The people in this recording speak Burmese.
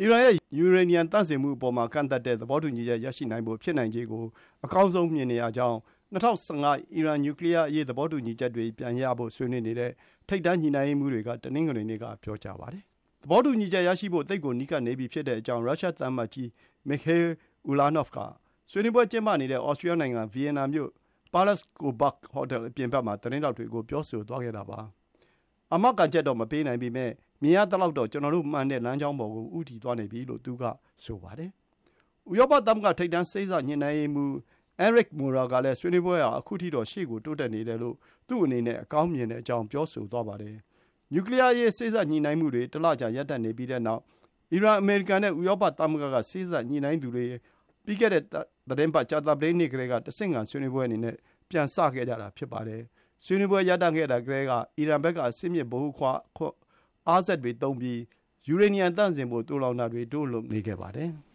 အီရန်ရဲ့ယူရေနီယံသန့်စင်မှုအပေါ်မှာကန့်သတ်တဲ့သဘောတူညီချက်ရရှိနိုင်ဖို့ဖြစ်နိုင်ခြေကိုအကောင်းဆုံးမြင်နေရကြောင်း2015အီရန်နျူကလ িয়ার အရေးသဘောတူညီချက်တွေပြန်ရဖို့ဆွေးနွေးနေတဲ့ထိပ်တန်းညှိနှိုင်းရေးမှူးတွေကတနင်္ဂနွေနေ့ကပြောကြားပါတယ်။သဘောတူညီချက်ရရှိဖို့သိပ်ကိုနီးကပ်နေပြီဖြစ်တဲ့အကြောင်းရုရှားသံအမတ်ကြီး Mikhail Ulanov ကဆွေးနွေးပွဲကျင်းပနေတဲ့ဩစတြီးယားနိုင်ငံဗီယင်နာမြို့ Palace Kobach ဟိုတယ်အပြင်ဘက်မှာသတင်းထောက်တွေကိုပြောဆိုသွားခဲ့တာပါ။အာမခံချက်တော့မပေးနိုင်ပေမဲ့မြင်ရသလောက်တော့ကျွန်တော်တို့မှန်တဲ့လမ်းကြောင်းပေါ်ကိုဦးတည်သွားနေပြီလို့သူကဆိုပါတယ်။ဥရောပသမဂ္ဂထိပ်တန်းစေ့စပ်ညှိနှိုင်းရေးမှူး Eric Mora ကလည်းဆွေးနွေးပွဲဟာအခုထိတော့ရှေ့ကိုတိုးတက်နေတယ်လို့သူ့အနေနဲ့အကောင်းမြင်တဲ့အကြောင်းပြောဆိုသွားပါတယ်။နျူကလ িয়ার ရေးစေ့စပ်ညှိနှိုင်းမှုတွေတလကြာရပ်တန့်နေပြီးတဲ့နောက်အီရန်အမေရိကန်နဲ့ဥရောပသမဂ္ဂကစေ့စပ်ညှိနှိုင်းသူတွေပြီးခဲ့တဲ့သတင်းပတ်ကြာသပတေးနေ့ကလေးကတဆင့်ခံဆွေးနွေးပွဲအနေနဲ့ပြန်စခဲ့ကြတာဖြစ်ပါတယ်။ဆွေးနွေးပွဲရပ်တန့်ခဲ့တာကလေးကအီရန်ဘက်ကအစစ်မြစ်ဗဟုခွာအားစက်တွေသုံးပြီးယူရေနီယံသန့်စင်ဖို့တိုးလောင်တာတွေတိုးလုပ်နေခဲ့ပါတယ်။